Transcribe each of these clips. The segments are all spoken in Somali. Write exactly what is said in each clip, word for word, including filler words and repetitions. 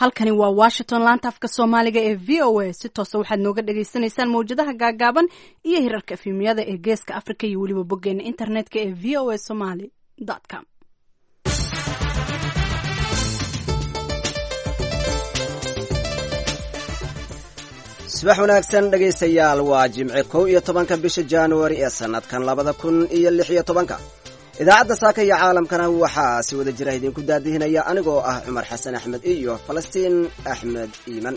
halkani waa Washington laanta afka Soomaaliga ee V O A si toos ah waxaad nooga dhageysanaysaan mowjadaha gaagaaban iyo hirarka efemiyada ee geeska Afrika iyo waliba boggeena internetka ee v o a somali dot com. subax wanaagsan dhageystayaal waa jimce kow iyo tobanka bisha January ee sanadkan labada kun iyo lix iyo tobanka. idaacadda saaka iyo caalamkana waxaa si wada jira idinku daadihinaya anigoo ah Cumar Xasan Axmed iyo Falastiin Axmed Iiman.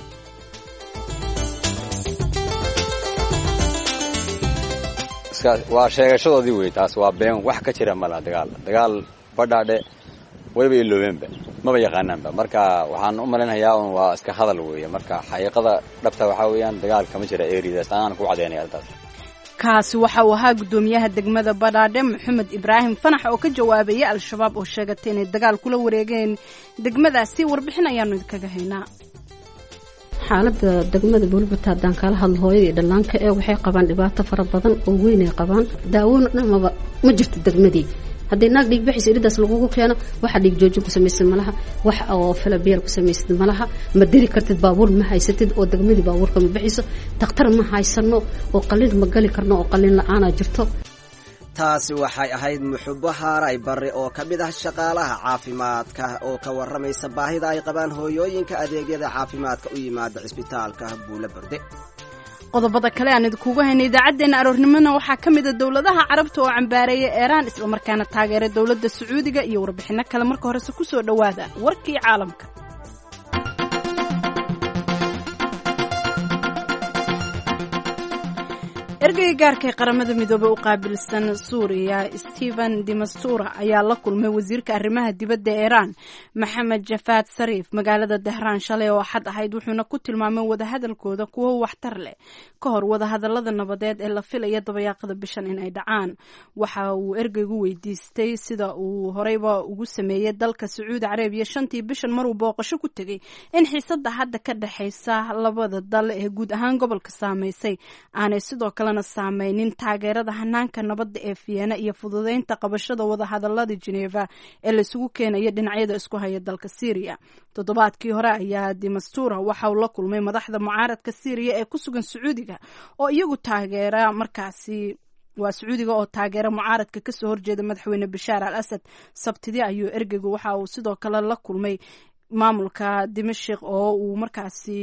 waa sheegashadoodii wey taas waa been wax ka jira mala dagaal dagaal badhaadhe wayba iloobeenba maba yaqaanaanba marka waxaan u maleynayaa un waa iska hadal weeye marka xaqiiqada dhabta waxaa weeyaan dagaal kama jira eeridaas aan ku cadeynaya taas. kaasi waxa uu ahaa gudoomiyaha degmada Badhaadhe Maxamed Ibraahim Fanax oo ka jawaabay al-shabaab oo sheegatay inay dagaal kula wareegeen degmadaasi. warbixin ayaanu idinkaga haynaa. xaaladda degmada Buulbata hadaan kala hadlo hooyadii dhallaanka ee waxay qabaan dhibaato fara badan oo weyn ay qabaan daawoon dhamaba ma jirto degmadii haddii naag dhiig bixis iridaas lagugu keeno waxa dhiig joojin ku samaysan malaha wax oo falabeer ku samaysan malaha ma diri kartid baabuur ma haysatid oo degmadii baabuurka ma bixiso takhtar ma haysano oo qalin ma gali karno oo qalin la'aan jirto. taasi waxay ahayd Muxubbo Haaray Barre oo ka mid ah shaqaalaha caafimaadka oo ka waramaysa baahida ay qabaan hooyooyinka adeegyada caafimaadka u yimaada isbitaalka Buulaberde. qodobada kale aan idinkugu haynay idaacadeena aroornimona waxaa ka mid ah dawladaha carabta oo cambaareeyay Iiraan isla markaana taageeray dawladda Sacuudiga iyo warbixino kale. marka hore ku soo dhawaada warkii caalamka. ergeyga gaarka ee qaramada midoobay u qaabilsan Suuriya Stephen de Mistura ayaa la kulmay wasiirka arrimaha dibadda ee Iiraan Maxamed Javad Zarif magaalada Tehran shalay oo xad ahayd, wuxuuna ku tilmaamay wadahadalkooda kuwo waxtar leh ka hor wadahadalada nabadeed ee la filaya dabayaaqada bishan in ay dhacaan. waxa uu ergeygu weydiistay sida uu horeyba ugu sameeyay dalka Sacuudi Carabiya shantii bishan maruu booqasho ku tagay in xiisadda hadda ka dhaxaysa labada dal ee guud ahaan gobolka saameysay aanay sidoo kale saameynin taageerada hanaanka nabadda ee Vienna iyo fududeynta qabashada wadahadalada Geneva ee la isugu keenayo dhinacyada isku haya dalka Syria. toddobaadkii hore ayaa de Mistura waxa uu la kulmay madaxda mucaaradka Syria ee ku sugan Sacuudiga oo iyagu taageera markaasi waa Sacuudiga oo taageera mucaaradka ka soo horjeeda madaxweyne Bashar al-Assad. sabtidii ayuu ergeygu waxa uu sidoo kale la kulmay maamulka Dimashq oo uu markaasi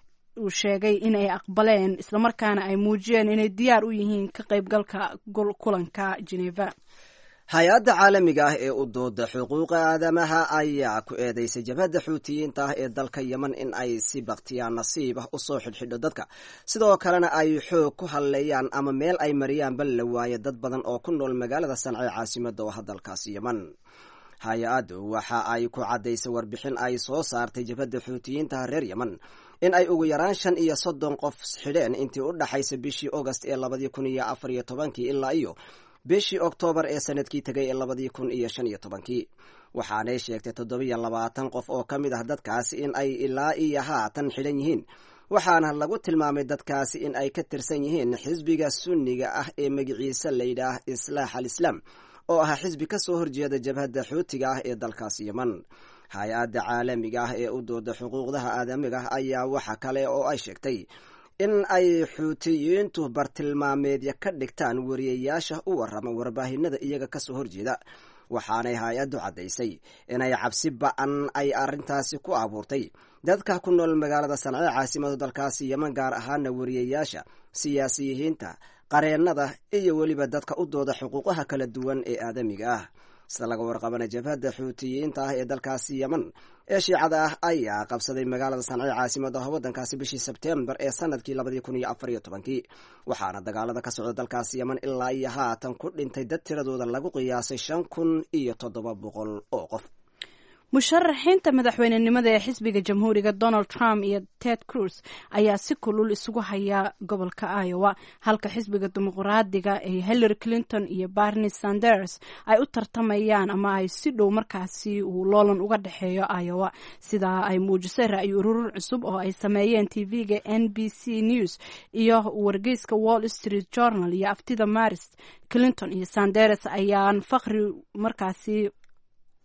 uu sheegay in ay aqbaleen isla markaana ay muujiyeen inay diyaar u yihiin ka qaybgalka kulanka Geneva. hay-adda caalamiga ah ee u dooda xuquuqa aadamaha ayaa ku eedeysay jabhadda xuutiyiinta ah ee dalka Yemen in ay si baqtiyaan nasiib ah u soo xidhxidho dadka sidoo kalena ay xoog ku halleeyaan ama meel ay mariyaan bal la waayo dad badan oo ku nool magaalada Sanca ee caasimadda oo dalkaasi Yemen. hay-addu waxa ay ku cadaysay warbixin ay soo saartay jabhadda xuutiyiinta reer Yemen in ay ugu yaraan shan iyo soddon qof xidheen intii u dhaxaysay bishii August ee labada kun iyo afar iyo tobankii ilaa iyo bishii October ee sanadkii tagay ee labada kun iyo shan iyo tobankii. waxaanay sheegtay toddoba iyo labaatan qof oo ka mid ah dadkaasi in ay ilaa iyo haatan xidhan yihiin, waxaana lagu tilmaamay dadkaasi in ay ka tirsan yihiin xisbiga sunniga ah ee magaciisa la yidhaah Islaax al-Islaam oo ah xisbi ka soo horjeeda jabhadda xuutiga ah ee dalkaasi Yemen. hay-adda caalamiga ah ee u dooda xuquuqdaha aadamiga ayaa waxa kale oo ay sheegtay in ay xuutiyiintu bartilmaameedya ka dhigtaan wariyayaasha u warrama warbaahinada iyaga ka soo horjeeda. waxaanay hay-addu caddaysay inay cabsi ba'an ay arrintaasi ku abuurtay dadka ku nool magaalada Sanca ee caasimadda dalkaasi Yemen, gaar ahaana wariyayaasha, siyaasiyiinta, qareennada iyo weliba dadka u dooda xuquuqaha kala duwan ee aadamiga ah. sida laga warqabana jabhadda xuutiyiinta ah ee dalkaasi Yemen ee shiicada ah ayaa qabsaday magaalada Sanca ee caasimadda waddankaasi bishii Sebtembar ee sanadkii labada kun iyo afar iyo tobankii. waxaana dagaalada ka socda dalkaasi Yemen ilaa iyo haatan ku dhintay dad tiradooda lagu qiyaasay shan kun iyo toddoba boqol oo qof. musharaxiinta madaxweynenimada ee xisbiga jamhuuriga Donald Trump iyo Ted Cruz ayaa si kulul isugu haya gobolka Iowa, halka xisbiga dimuqraadiga ee Hillary Clinton iyo Bernie Sanders ay u tartamayaan ama ay si dhow markaasi uu loolan uga dhexeeyo Iowa, sida ay muujisay ra'yi ururin cusub oo ay sameeyeen T V-ga N B C News iyo wargeyska Wall Street Journal iyo aftida Maris. Clinton iyo Sanders ayaan faqri markaasi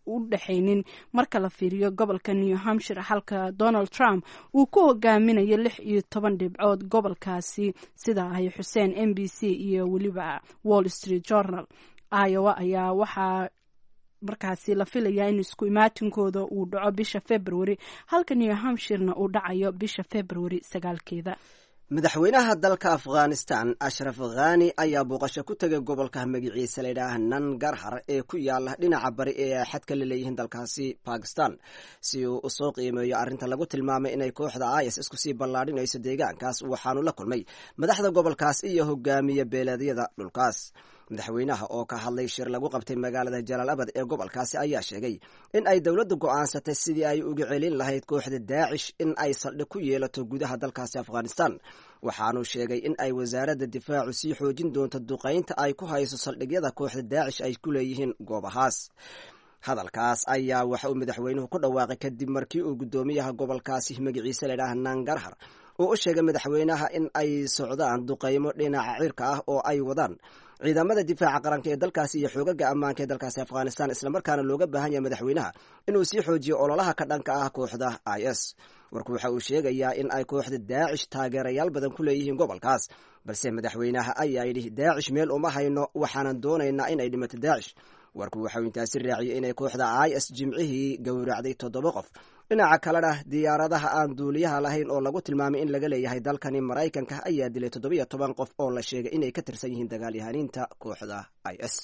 u dhexaynin marka la fiiriyo gobolka New Hampshire halka Donald Trump uu ku hogaaminayo lix iyo toban dhibcood gobolkaasi sida ay xuseen M B C iyo waliba Wall Street Journal. Iowa ayaa waxaa markaasi la filayaa in isku imaatinkooda uu dhaco bisha February halka New Hampshire-na uu dhacayo bisha February sagaalkeeda. madaxweynaha dalka Afghanistan Ashraf Ghani ayaa booqasho ku tagay gobolka magaciisa la yiraahdo Nangarhar ee ku yaala dhinaca bari ee xadka la leeyahay dalkaasi Pakistan si uu u soo qiimeeyo arrinta lagu tilmaamay inay kooxda I S isku sii ballaadhinayso deegaankaas. waxaanu la kulmay madaxda gobolkaas iyo hogaamiye beeleedyada dhulkaas. madaxweynaha oo ka hadlay shir lagu qabtay magaalada Jalaalabad ee gobolkaasi ayaa sheegay in ay dawladdu go'aansatay sidii ay uga celin lahayd kooxda Daacish in ay saldhig ku yeelato gudaha dalkaasi Afghanistan. waxaanu sheegay in ay wasaaradda difaacu sii xoojin doonto duqeynta ay ku hayso saldhigyada kooxda Daacish ay ku leeyihiin goobahaas. hadalkaas ayaa waxa uu madaxweynuhu ku dhawaaqay kadib markii uu gudoomiyaha gobolkaasi magaciisa la yiraahdo Nangarhar uu u sheegay madaxweynaha in ay socdaan duqeymo dhinaca cirka ah oo ay wadaan ciidamada difaaca qaranka ee dalkaasi iyo xoogaga ammaanka ee dalkaasi Afghanistan isla markaana looga baahan yahay madaxweynaha inuu sii xoojiyo ololaha ka dhanka ah kooxda I S. warku waxa uu sheegayaa in ay kooxda Daacish taageerayaal badan ku leeyihiin gobolkaas balse madaxweynaha ayaa yidhi Daacish meel uma hayno waxaanan doonaynaa in ay dhimato Daacish. warku waxa uu intaasi raaciyay inay kooxda I S jimcihii gowracday toddoba qof. dhinaca kalena diyaaradaha aan duuliyaha lahayn oo lagu tilmaamay in laga leeyahay dalkani Maraykanka ayaa dilay toddoba iyo toban qof oo la sheegay inay ka tirsan yihiin dagaalyahaniinta kooxda I S.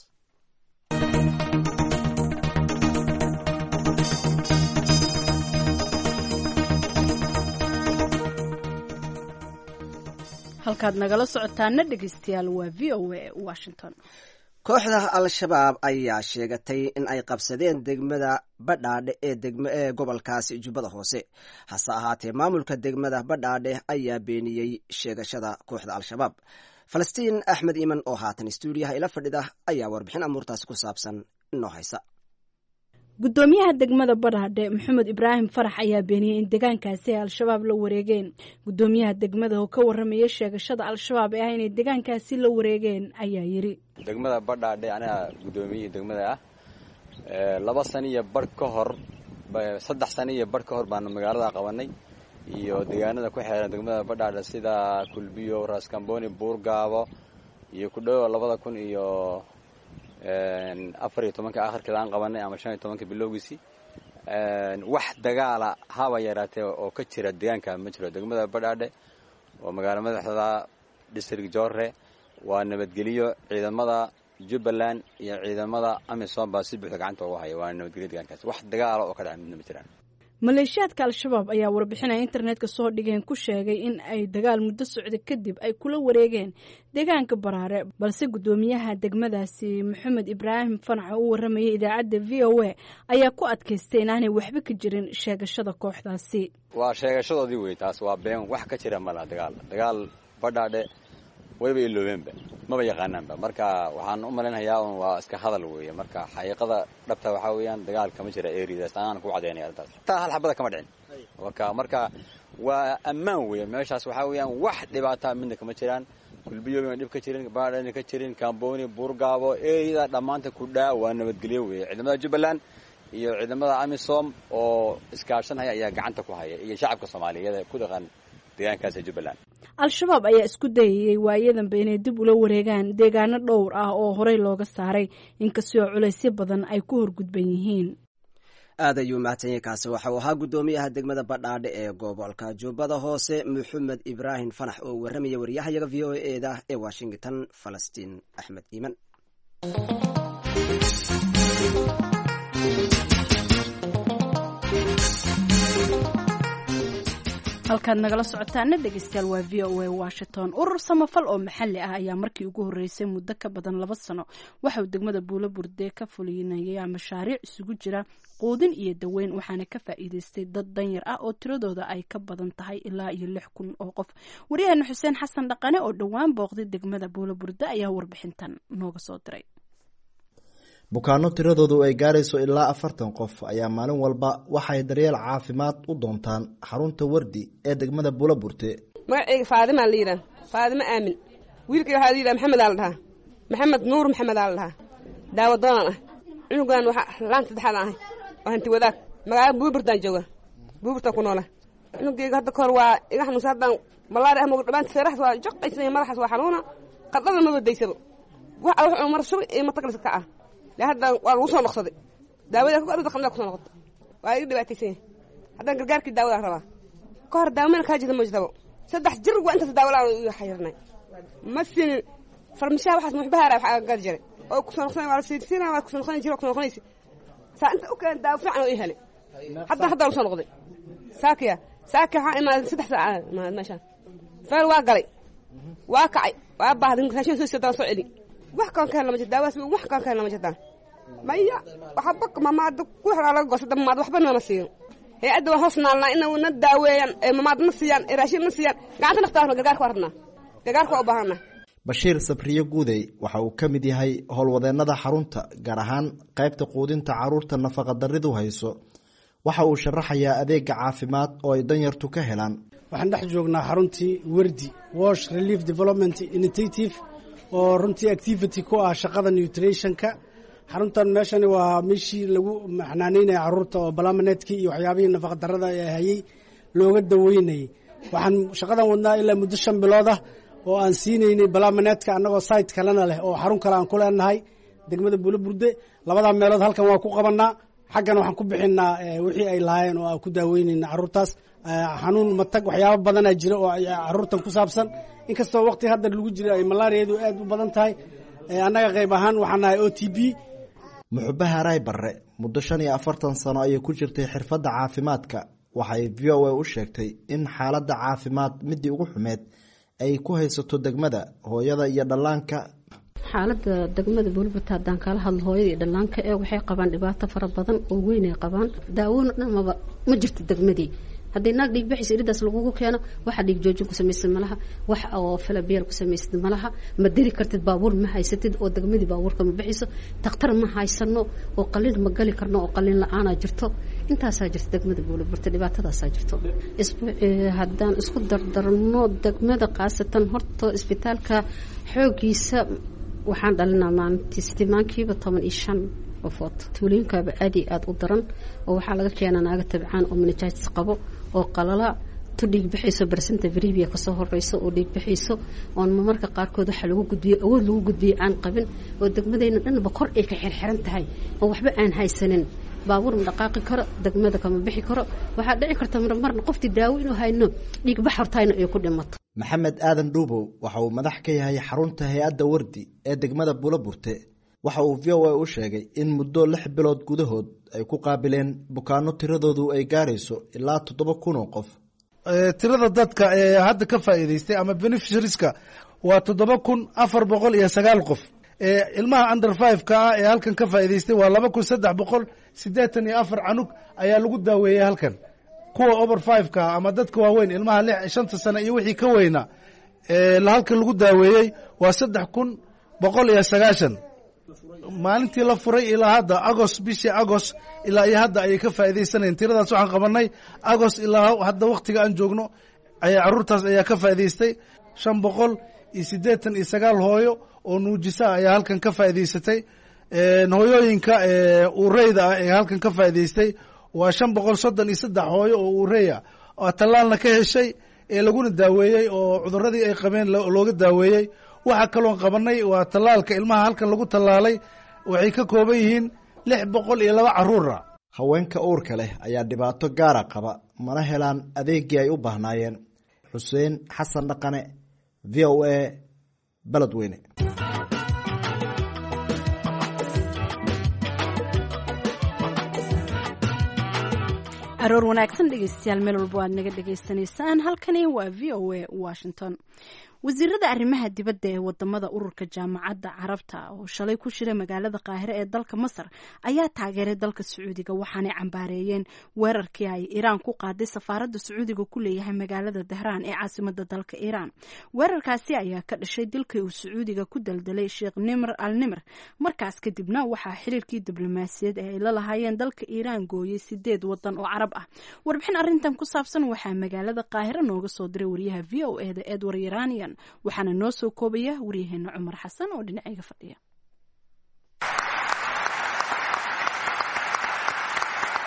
halkaad nagala socotaana dhegeystayaal waa V O A Washington. kooxda Al-Shabaab ayaa sheegatay in ay qabsadeen degmada Badhaadhe ee degmo ee gobolkaasi Jubbada Hoose. hase ahaatee maamulka degmada Badhaadhe ayaa beeniyey sheegashada kooxda Al-Shabaab. Falastiin Axmed Iman oo haatan stuudiyaha ila fadhida ayaa warbixin amuurtaasi ku saabsan inoo haysa. gudoomiyaha degmada Badhaadhe Maxamed Ibraahim Farax ayaa beeniyay in deegaankaasi ay Al-Shabaab la wareegeen. gudoomiyaha degmada oo ka warramaya sheegashada Al-Shabaab ee inay deegaankaasi la wareegeen ayaa yiri degmada Badhaadhe aniga gudoomiyaha degmada ah ee laba sano iyo bar ka hor saddex sano iyo bar ka hor baan magaalada qabanay iyo deegaanada ku xeeran degmada Badhaadhe sida Kulbiyo, Raskamboni, Buurgaabo iyo ku dhaw labada kun iyo afar iyo tobanka aakhirkeeda aan qabanay ama shan iyo tobanka bilowgiisii wax dagaala haba yaraatee oo ka jira deegaanka ma jiro. degmada Badhaadhe oo magaalo madaxda district Joorre waa nabadgeliyo. ciidamada Jubbaland iyo ciidamada Amisom baa si buuxda gacanta ugu haya. waa nabadgeliyo deegaankaas wax dagaala oo ka dhacay ma jiraan. maleeshiyaadka Al-Shabaab ayaa warbixinaya internetka soo dhigeen ku sheegay in ay dagaal muddo socday kadib ay kula wareegeen deegaanka Baraare balse gudoomiyaha degmadaasi Maxamed Ibraahim Farax oo warramaya idaacadda V O A ayaa ku adkaystay inaanay waxba ka jirin sheegashada kooxdaasi. waa sheegashadoodii wey taas waa been wax ka jira ma laha. dagaal dagaal Badhaadhe wayba iloobeenba maba yaqaanaanba. marka waxaan u malaynayaa un waa iska hadal weeye. marka xaqiiqada dhabta waxaa weeyaan dagaal kama jira eeridaas aan ku cadeynaya arrintaas taa hal xabada kama dhicin. marka marka waa ammaan weeye meeshaas waxaa weeyaan wax dhibaato midna kama jiraan. Kulbiyo ma dhib ka jirin, Badhaadhe ka jirin, Kamboni, Buurgaabo eerida dhamaanta ku dhaa waa nabadgelyo weeye. ciidamada Jubbaland iyo ciidamada Amisom oo iskaashanaya ayaa gacanta ku haya iyo shacabka Soomaaliyeed ku dhaqan deegaankaas Jubbaland. Al-Shabaab ayaa isku dayay waayadanba inay dib ula wareegaan deegaano dhowr ah oo horey looga saaray inkastoo culaysyo badan ay ku horgudban yihiin. aad ayuu mahadsanyahay. kaasi waxa uu ahaa gudoomiyaha degmada Badhaadhe ee gobolka Jubbada Hoose Maxamed Ibraahim Farax oo warramaya wariyahayaga V O A da ee Washington Falastiin Axmed Iman. halkaad nagala socotaana dhegeystayaal waa V O A Washington. urur samafal oo maxalli ah ayaa markii ugu horeysay muddo ka badan laba sano waxa uu degmada Buulaburde ka fulinayay mashaariic isugu jira quudin iyo daweyn waxaana ka faa'iideystay dad danyar ah oo tiradooda ay ka badan tahay ilaa iyo lix kun oo qof. wariyaheena Xuseen Xasan Dhaqane oo dhowaan booqday degmada Buulaburde ayaa warbixintan nooga soo diray. bukaano tiradoodu ay gaarayso ilaa afartan qof ayaa maalin walba waxay daryeel caafimaad u doontaan xarunta Wardi ee degmada Buulaburde. magacayga Faadima la yiraahdo, Faadima Aamin. wiilkay waxa la yiraahdaa Maxamed al dhaha, Maxamed Nuur Maxamed al dhaha. daawo doon ah. cunugan waxa laanta dhaxal ah. hanti wadaag magaalada buuburtaan jooga buuburta ku noola inugeyga hadda kahor waa iga xanuunsan haddaan malaari ahmogo dhammaanta seeraxas waa jaqaysnay madaxaas waa xanuuna qadada ma badaysaba wax wax mar shubay ee mataqlis ka ah la hadda waa lagu soo noqsaday daawada ku arda qandha ku soo noqotay waa iga dhibaataysan haddaan gargaarkii daawada rabaa ka hor daawada ka jida moojdabo saddex jir waa inta daawada iyo xayirnay masin farmashaa waxaas muxbaara waxa gaar jiray oo ku soo noqsay waa siidsiina waa ku soo noqon jiray ku soo noqonaysi saa inta u keen daaw fiican oo i helay hadda hadda soo noqday saakiya saakiya ha ima saddex saac ma meeshaan feel waa galay waa kacay waa baahday raashin soo soo soo celi wax kan kan lama jid daawas wax kan kan lama jidaan maya waxa bak mamaad ku xira laga goosada mamaad waxba noona siiyo hay'adda waa hoosnaalna inuu na daaweeyaan ee mamaad na siiyaan raashin na siiyaan gacanta naftaana gargaarka warna gargaarka u baahana Bashiir Sabriye Guuday waxa uu ka mid yahay howlwadeennada xarunta gaar ahaan qaybta quudinta caruurta nafaqa darridu hayso waxa uu sharaxayaa adeega caafimaad oo ay danyartu ka helaan waxaan dhex joognaa xaruntii Wardi Wash Relief Development Initiative oo runtii activity ku ah shaqada nutritionka xaruntan meeshani waa meeshii lagu maxnaaneynay caruurta oo balamaneedkii iyo waxyaabihii nafaqa darrada ay hayay looga daweynay waxaan shaqadan wadnaa ilaa muddo shan bilood ah oo aan siinaynay balamaneedka annagoo site kalena leh oo xarun kale aan ku leenahay degmada Buulaburde labada meelood halkan waa ku qabanaa xaggan waxaan ku bixinaa wixii ay lahaayeen oo aan ku daaweynayna caruurtaas xanuun matag waxyaabo badan ay jira oo caruurtan ku saabsan inkastoo waqti hadda lagu jiro ay malaariyadu aad u badan tahay annaga qayb ahaan waxaan nahay O T B Muxubaha Ray Barre muddo shan iyo afartan sano ayay ku jirtay xirfadda caafimaadka waxay V O A u sheegtay in xaaladda caafimaad midii ugu xumeed ay ku haysato degmada hooyada iyo dhallaanka xaaladda degmada Buulaburde haddaan kala hadlo hooyada iyo dhallaanka ee waxay qabaan dhibaato fara badan oo weyn ay qabaan daawona dhamaba ma jirto degmadii haddii naag dhiig bixis iridaas lagugu keeno waxa dhiig joojin ku samaysan malaha wax oo falabiyal ku samaysan malaha ma diri kartid baabuur ma haysatid oo degmadii baabuurka ma bixiso takhtar ma haysano oo qalin ma gali karno oo qalin la'aan jirto intaasaa jirta degmada Buulaburde dhibaatadaasaa jirto haddaan isku dardarno degmada qaasatan horta isbitaalka xoogiisa waxaan dhalinaa maalintii istimaakiiba toban iyo shan qofood tuulooyinkaaba aad iyo aad u daran oo waxaa laga keenaa naaga tabcaan oo meningitis qabo oo qalala tu dhiig bixayso barsanta viribia kasoo horeyso oo dhiig bixayso oon marmarka qaarkood waxa lagu gudbiyo awood lagu gudbiyo aan qabin oo degmadayna dhanba kor ay ka xirxiran tahay oo waxba aan haysanin baabuur ma dhaqaaqi karo degmada kama bixi karo waxaa dhici karta marmarna qoftii daawo inuu hayno dhiig baxortayna ay ku dhimato Maxamed Aadan Dhuubow waxa uu madax ka yahay xarunta hay'adda Wardi ee degmada Buulaburde waxa uu V O A u sheegay in muddo lix bilood gudahood ay ku qaabileen bukaano tiradoodu ay gaarayso ilaa toddoba kun oo qof tirada dadka ee hadda ka faa'iideystay ama beneficiarieska waa toddoba kun afar boqol iyo sagaal qof ee ilmaha under five ka ah ee halkan ka faa'iideystay waa laba kun saddex boqol siddeetan iyo afar canug ayaa lagu daaweeyey halkan kuwa over five ka ama dadka waaweyn ilmaha lix shanta sano iyo wixii ka weyna ee halkan lagu daaweeyey waa saddex kun boqol iyo sagaashan maalintii la furay ilaa hadda August bishii August ilaa iyo hadda ay ka faa'iideysanayeen tiradaas waxaan qabanay August ilaa hadda waqtiga aan joogno ay caruurtaas ayaa ka faa'iideystay shan boqol iyo siddeetan iyo sagaal hooyo oo nuujisa ayaa halkan ka faa'iideysatay een hooyooyinka ee ureyda ah ee halkan ka faa'iideystay waa shan boqol soddon iyo saddex hooyo oo ureeya oo talaalna ka heshay ee laguna daaweeyey oo cudurradii ay qabeen looga daaweeyey waxa kaloon qabanay waa talaalka ilmaha halkan lagu talaalay waxay ka kooban yihiin lix boqol iyo laba caruura haweenka uurka leh ayaa dhibaato gaara qaba mana helaan adeegii ay u baahnaayeen Xuseen Xasan Dhaqane V O A Beledweyne aroor wanaagsan dhegeystayaal meel walba aad naga dhegeysanaysaan halkani waa V O A Washington wasiirada arrimaha dibadda ee wadamada ururka jaamacadda carabta oo shalay ku shiray magaalada qaahire ee dalka Masar ayaa taageeray dalka Sacuudiga waxaanay cambaareeyeen weerarkii ay Iiraan ku qaaday safaaradda Sacuudiga ku leeyahay magaalada Tehran ee caasimadda dalka Iiraan weerarkaasi ayaa ka dhashay dilkii uu Sacuudiga ku daldalay Sheikh Nimr al-Nimr markaas kadibna waxaa xiriirkii diblomaasiyadeed ee ay la lahaayeen dalka Iiraan gooyay sideed wadan oo carab ah warbixin arrintan ku saabsan waxaa magaalada qaahire nooga soo diray wariyaha V O A da Edward Iranian waxaana noo soo koobaya wariyaheena Cumar Xasan oo dhinacayga fadhiya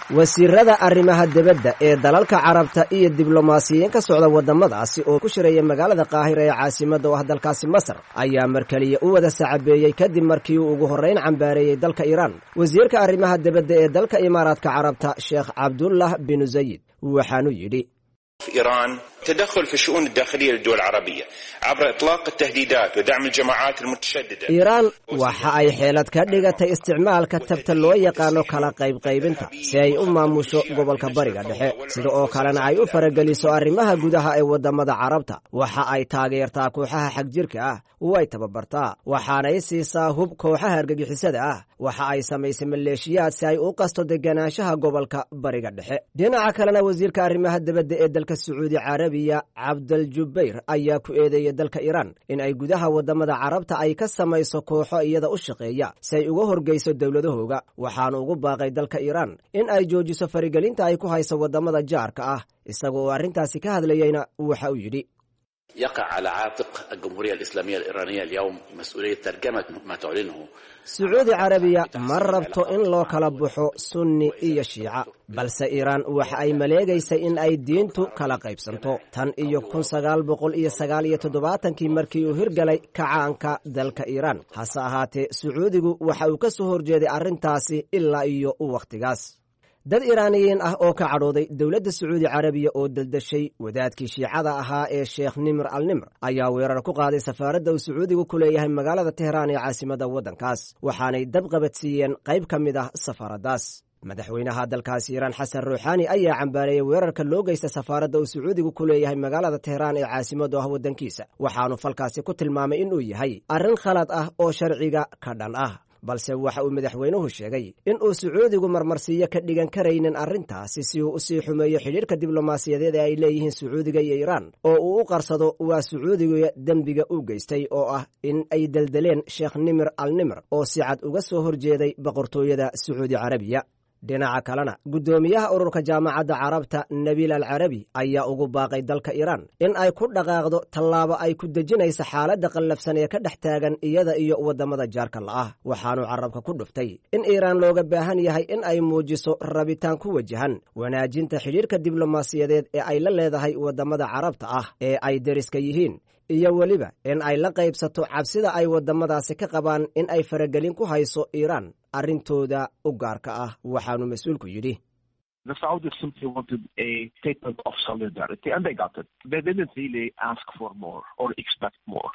wasiirada arrimaha dibadda ee dalalka carabta iyo diblomaasiyiin ka socda waddamadaasi oo ku shiraya magaalada qaahira ee caasimadda u ah dalkaasi masar ayaa markaliya u wada sacabeeyey kadib markii uu ugu horrayn cambaareeyey dalka iiraan wasiirka arrimaha dibadda ee dalka imaaraadka carabta sheekh cabdullah binu zayid waxaanu yidhi إيران تدخل في الشؤون الداخلية للدول العربية عبر إطلاق التهديدات ودعم الجماعات المتشددة. إيران waxa ay xeelad ka dhigatay isticmaalka tabta loo yaqaano kala qayb qaybinta si ay u maamusho gobolka bariga dhexe sida oo kalena ay u farageliso arrimaha gudaha ee wadamada carabta waxa ay taageertaa kooxaha xagjirka ah way tababartaa waxaana ay siisaa hub kooxaha argagixisada ah waxa ay samaysay maleeshiyaad si ay u qasto deganaanshaha gobolka bariga dhexe dhinaca kalena wasiirka arrimaha dibadda ee dalka Sacuudi Carabiya Abdul Jubayr ayaa ku eedeeyay dalka Iran in ay gudaha wadamada carabta ay ka samayso kooxo iyada u shaqeeya si ay uga horgeyso dawladahooga waxaana ugu baaqay dalka Iran in ay joojiso farigelinta ay ku hayso wadamada jaarka ah isagoo arrintaasi ka hadlayayna waxa uu yidhi يقع على عاتق الجمهورية الإسلامية الإيرانية اليوم مسؤولية ترجمة ما تعلنه Sacuudi Carabiya ma rabto in loo kala baxo sunni iyo shiica balse Iran waxa ay maleegaysay in ay diintu kala qaybsanto tan iyo kun sagaal boqol iyo sagaal iyo toddobaatan-kii markii uu hirgalay kacaanka dalka Iran hase ahaatee Sacuudigu waxa uu ka soo horjeeday arrintaasi ilaa iyo waqtigaas dad Iiraaniyiin ah oo ka cadhooday dawladda Sacuudi Carabiya oo daldashay wadaadkii shiicada ahaa ee Sheekh Nimr al-Nimr ayaa weerar ku qaaday safaaradda uu Sacuudigu ku leeyahay magaalada Tehraan ee caasimadda waddankaas waxaanay dab qabadsiiyeen qayb ka mid ah safaaraddaas madaxweynaha dalkaasi Iiraan Xasan Ruuxaani ayaa cambaareeyay weerarka loo geystay safaaradda uu Sacuudigu ku leeyahay magaalada Tehraan ee caasimadda ah waddankiisa waxaanu falkaasi ku tilmaamay inuu yahay arrin khalad ah oo sharciga ka dhan ah balse waxa uu madaxweynuhu sheegay in uu Sacuudigu marmarsiyo ka dhigan karaynin arrintaasi si uu u sii xumeeyo xiriirka diblomaasiyadeed ee ay leeyihiin Sacuudiga iyo Iiraan oo uu u qarsado waa Sacuudiga dambiga u geystay oo ah in ay daldaleen Sheekh Nimr al-Nimr oo si cad uga soo horjeeday boqortooyada Sacuudi Carabiya dhinaca kalena gudoomiyaha ururka jaamacadda carabta Nabil al-Arabi ayaa ugu baaqay dalka Iran in ay ku dhaqaaqdo tallaabo ay ku dejinayso xaaladda qallafsan ee ka dhex taagan iyada iyo wadamada jaarka la'ah waxaanu carabka ku dhuftay in Iran looga baahan yahay in ay muujiso rabitaan ku wajahan wanaajinta xiriirka diblomaasiyadeed ee ay la leedahay wadamada carabta ah ee ay deriska yihiin iyo waliba in ay la qaybsato cabsida ay wadamadaasi ka qabaan in ay faragelin ku hayso Iran arrintooda u gaarka ah waxaanu mas'uulku yidhi The Saudis simply wanted a statement of solidarity and they got it. They didn't really ask for more or expect more.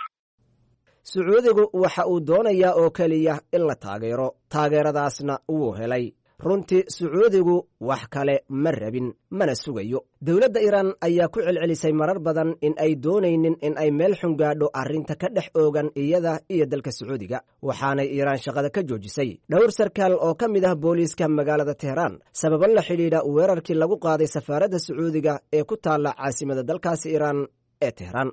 Sacuudigu waxa uu doonayaa oo kaliya in la taageero taageeradaasna uu helay runtii Sacuudigu wax kale ma rabin mana sugayo dawladda Iran ayaa ku celcelisay marar badan in ay doonaynin in ay meel xun gaadho arrinta ka dhex oogan iyada iyo dalka Sacuudiga waxaanay Iran shaqada ka joojisay dhowr sarkaal oo ka mid ah booliiska magaalada Tehraan sabab la xiriira weerarkii lagu qaaday safaaradda Sacuudiga ee ku taala caasimadda dalkaasi Iran ee Tehraan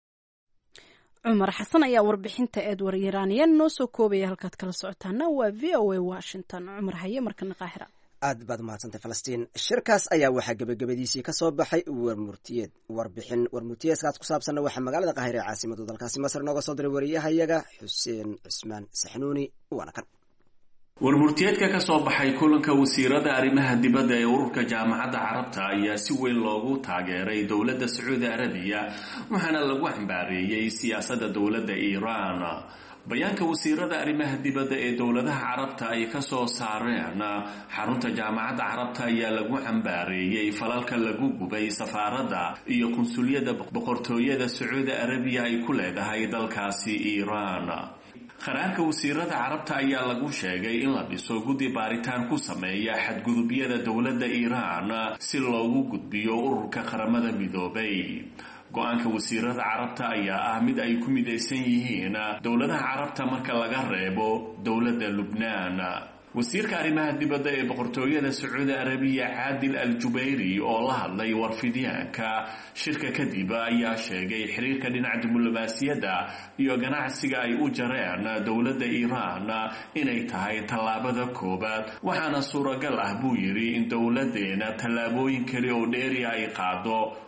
Umar Xasan ayaa warbixinta Edward Iranian noo soo koobaya halkaad kala socotaana waa V O A Washington Umar haye markana Qaahira aad baad mahadsantay Falastiin shirkaas ayaa waxaa gabagabadiisii ka soo baxay warmurtiyeed warbixin warmurtiyeedkaas ku saabsan waxa magaalada Qaahira ee caasimadda dalkaasi Masar nooga soo diray wariyahayaga Xuseen Cusmaan Saxnuuni waana kan warmurtiyeedka ka soo baxay kulanka wasiirada arrimaha dibadda ee ururka jaamacadda carabta ayaa si weyn loogu taageeray dowladda Sacuudi Carabiya waxaana lagu xambaareeyay siyaasadda dowladda Iiraan bayaanka wasiirada arrimaha dibadda ee dowladaha carabta ay ka soo saareen xarunta jaamacadda carabta ayaa lagu xambaareeyay falalka lagu gubay safaaradda iyo konsuliyadda boqortooyada Sacuudi Carabiya ay ku leedahay dalkaasi Iiraan qaraarka wasiirada carabta ayaa lagu sheegay in la dhiso guddi baaritaan ku sameeya xadgudubyada dowladda Iiraan si loogu gudbiyo ururka qaramada midoobay go-aanka wasiirada carabta ayaa ah mid ay ku midaysan yihiin dowladaha carabta marka laga reebo dowladda Lubnaan wasiirka arrimaha dibadda ee boqortooyada Sacuudi Carabiya Caadil al-Jubayri oo la hadlay warfidyaanka shirka kadib ayaa sheegay xiriirka dhinaca diblomaasiyadda iyo ganacsiga ay u jareen dowladda Iiraan inay tahay tallaabada koobaad waxaana suuragal ah buu yiri in dowladeena tallaabooyin kale oo dheeri ay qaado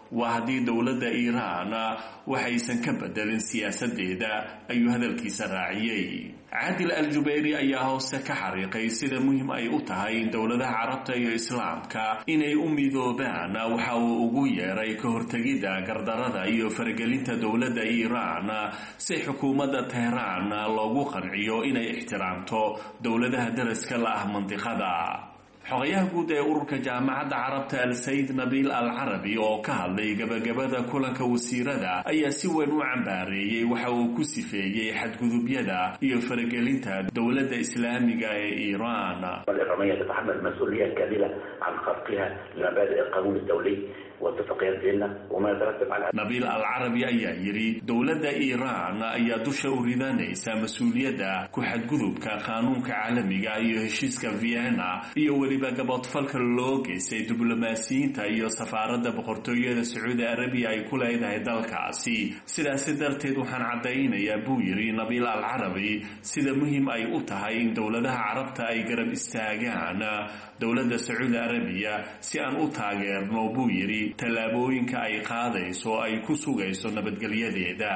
waa haddii dowladda iiraan waxaysan ka bedelin siyaasadeeda ayuu hadalkiisa raaciyey. caadil al-jubayri ayaa hoose ka xariiqay sida muhiim ay u tahay in dowladaha carabta iyo islaamka inay u midoobaan waxa uu ugu yeeray ka hortegidda gardarada iyo faragelinta dowladda iiraan si xukuumadda tehraan loogu qanciyo inay ixtiraamto dowladaha daraska la ah mandiqada. xogayaha guud ee ururka jaamacadda carabta al-sayid nabiil al-carabi oo ka hadlay gabagabada kulanka wasiirada ayaa si weyn u cambaareeyey waxa uu ku sifeeyey xadgudubyada iyo faragelinta dowladda islaamiga ee iiraan. الإيرانية تتحمل المسؤولية الكاملة عن خرقها لمبادئ القانون الدولي واتفاقيات فيينا وما يترتب على. nabiil al-carabi ayaa yidhi dowladda iiraan ayaa dusha u ridanaysa mas-uuliyadda ku xadgudubka qaanuunka caalamiga iyo heshiiska vienna iyo weliba gaboodfalka loo geystay diblomaasiyiinta iyo safaaradda boqortooyada sacuudi arabiya ay ku leedahay dalkaasi. sidaasi darteed waxaan caddaynayaa buu yidhi nabiil al-carabi sida muhiim ay u tahay in dowladaha carabta ay garab istaagaan dowladda sacuudi arabiya si aan u taageerno buu yidhi tallaabooyinka ay qaadayso ay ku sugayso nabadgelyadeeda.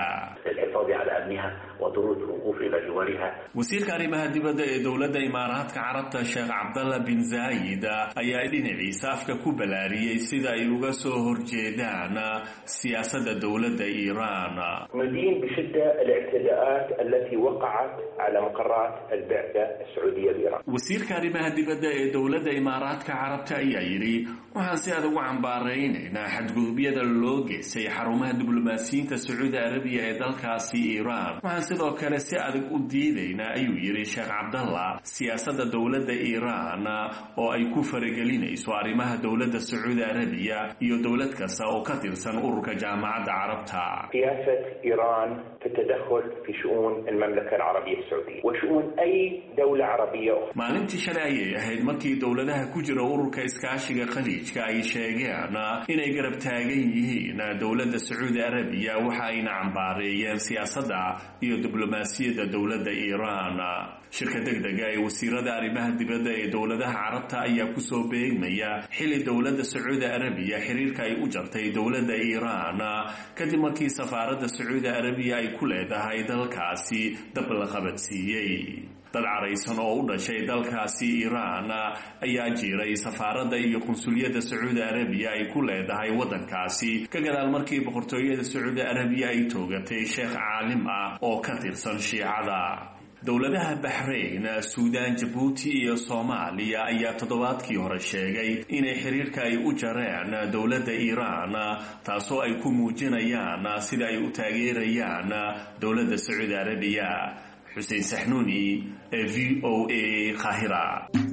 wasiirka arrimaha dibadda ee dowladda imaaraadka carabta sheekh cabdalla bin zaayid ayaa dhinaciisa afka ku balaariyey sida ay uga soo horjeedaan siyaasadda dowladda iiraan. ندين بشدة الاعتداءات التي وقعت على مقرات البعثة السعودية بإيران. wasiirka arrimaha dibadda ee dowladda imaaraadka carabta ayaa yidhi waxaan si adag u cambaaraynaynaa xadgudubyada loo geystay xarumaha diblomaasiyiinta sacuudi arabiya ee dalkaasi iiraan. waxaan sidoo kale si adag u diidaynaa ayuu yidhi sheekh cabdalla siyaasadda dowladda iiraan oo ay ku faragelinayso arrimaha dowladda sacuudi arabiya iyo dowlad kasta oo ka tirsan ururka jaamacadda carabta. سياسة إيران تتدخل في شؤون المملكة العربية السعودية وشؤون أي دولة عربية أخرى. maalintii shalay ayay ahayd markii dowladaha ku jira ururka iskaashiga khaliijka ay sheegeen inay garab taagan yihiin dowladda sacuudi arabiya waxa ayna cambaareeyeen siyaasadda iyo diblomaasiyadda dowladda iiraan. shirka degdega ee wasiirada arrimaha dibadda ee dowladaha carabta ayaa kusoo beegmaya xili dowladda sacuudi arabiya xiriirka ay u jartay dowladda iiraan kadib markii safaaradda sacuudi arabiya ay ku leedahay dalkaasi dab la qabadsiiyey. dad caraysan oo u dhashay dalkaasi iiraan ayaa jiray safaaradda iyo qunsuliyadda sacuudi arabiya ay ku leedahay waddankaasi ka gadaal markii boqortooyada sacuudi arabiya ay toogatay sheekh caalim ah oo ka tirsan shiicada. dowladaha baxrayn, suudaan, jabuuti iyo soomaaliya ayaa toddobaadkii hore sheegay inay xiriirka ay u jareen dowladda iiraan taasoo ay ku muujinayaan sida ay u taageerayaan dowladda sacuudi arabiya. xuseen saxnuuni ee v o a qaahira.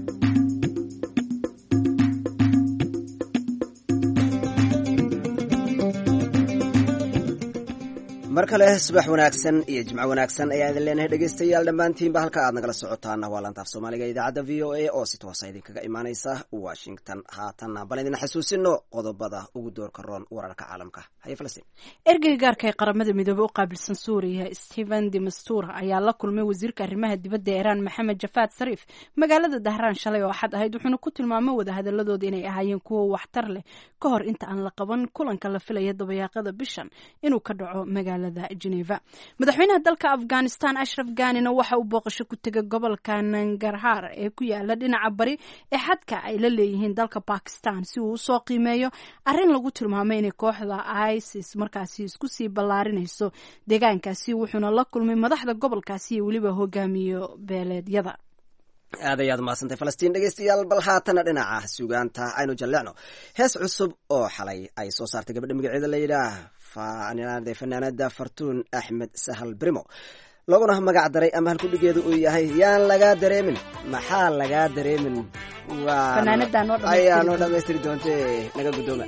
mar kale subax wanaagsan iyo jimco wanaagsan ayaan idin leenahay dhegaystayaal dhammaantiinba halka aad nagala socotaana waa lantaaf soomaaliga idaacadda v o a oo si toosa idinkaga imaanaysa washington. haatanna bal idin xasuusino qodobada ugu doorka roon wararka caalamka. haye falastiin. ergeyga gaarka ee qaramada midoobey u qaabilsan suuriya stephen de mistura ayaa la kulmay wasiirka arrimaha dibadda iiraan maxamed jafaad sariif magaalada dahraan shalay oo axad ahayd wuxuuna ku tilmaamay wadahadaladooda inay ahaayeen kuwo waxtar leh ka hor inta aan la qaban kulanka la filaya dabayaaqada bishan inuu ka dhaco magaalada Geneva. madaxweynaha dalka Afghanistan Ashraf Ghanina waxa uu booqasho ku tagay gobolka Nangarhar ee ku yaala dhinaca bari ee xadka ay la leeyihiin dalka Pakistan si uu soo qiimeeyo arrin lagu tilmaamay inay kooxda ISIS markaasi isku sii ballaarinayso deegaankaasi. wuxuuna la kulmay madaxda gobolkaasi iyo weliba hogaamiyo beeleedyada. aad ayaad mahadsantay falastiin. dhegeystayaal bal haatana dhinaca sugaanta aynu jallecno hees cusub oo xalay ay soo saartay gabadha magaceeda la yidhaah fanaanada fartuun axmed sahal brimo looguna magac daray ama halkudhigeedu uu yahay yaan lagaa dareemin maxaa lagaa dareemin ayaa noo dhamaystiri doonte naga guddooma.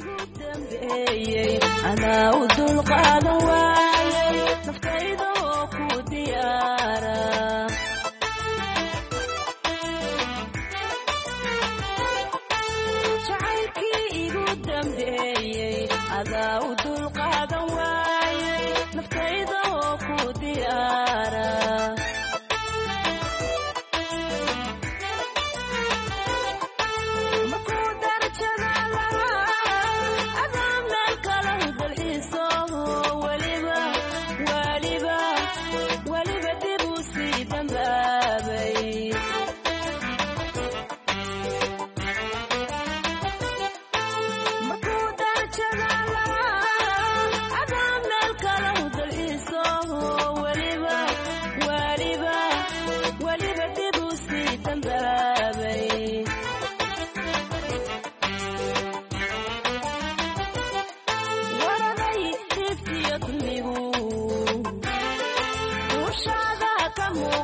Markuu darajada lahaa adaa meel kala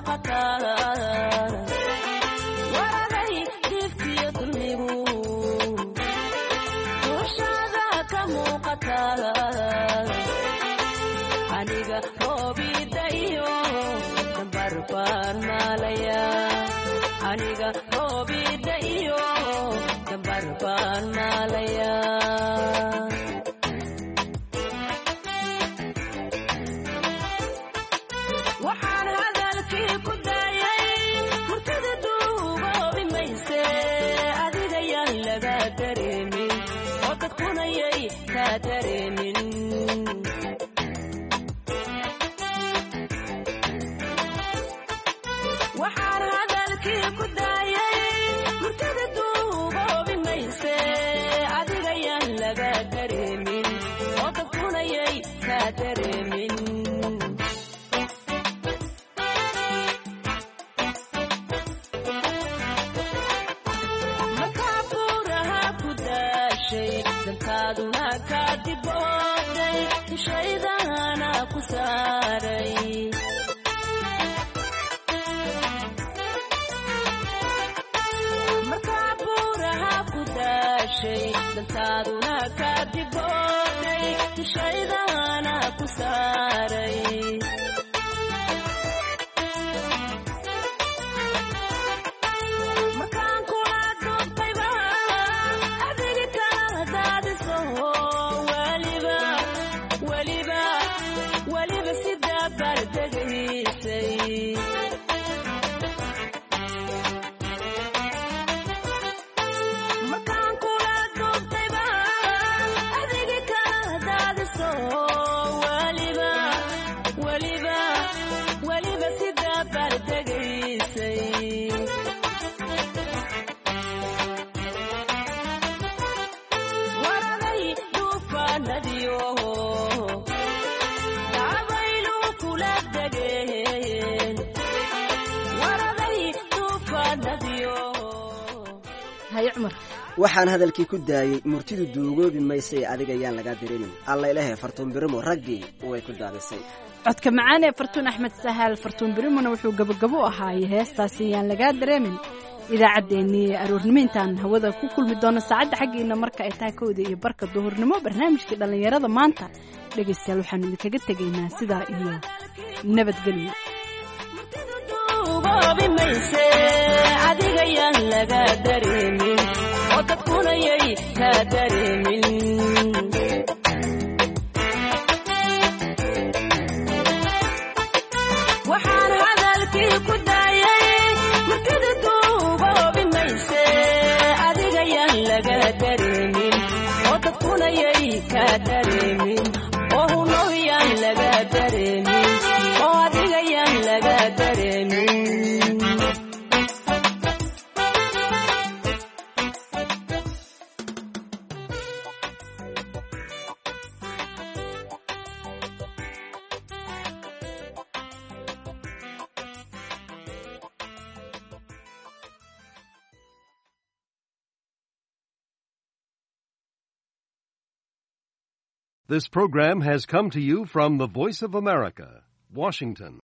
waxaan hadalkii ku daayay murtidu duugoobi maysay adiga yaan laga dareemin alla ilaahay fartuun birimo raggii way ku daadisay codka macaan ee fartuun axmed sahal fartuun birimona wuxuu gabagabo ahaayay heestaasi yaan laga dareemin idaacaddeenii aroornimo intaan hawada ku kulmi doono saacadda xaggiina marka ay tahay kowda iyo barka duhurnimo barnaamijkii dhallinyarada maanta dhegaystayaal waxaanu idinkaga tegaynaa sidaa iyo nabadgelyo adiga yaan laga dareemin oo dadkuna yay ka dareemin waxaan hadalkii ku daayay markada duuboobi mayse adiga yaan laga dareemin oo dadkuna yay ka dareemin oo hunow yaan laga dareemin oo adiga yaan laga dareemin. This program has come to you from the Voice of America, Washington.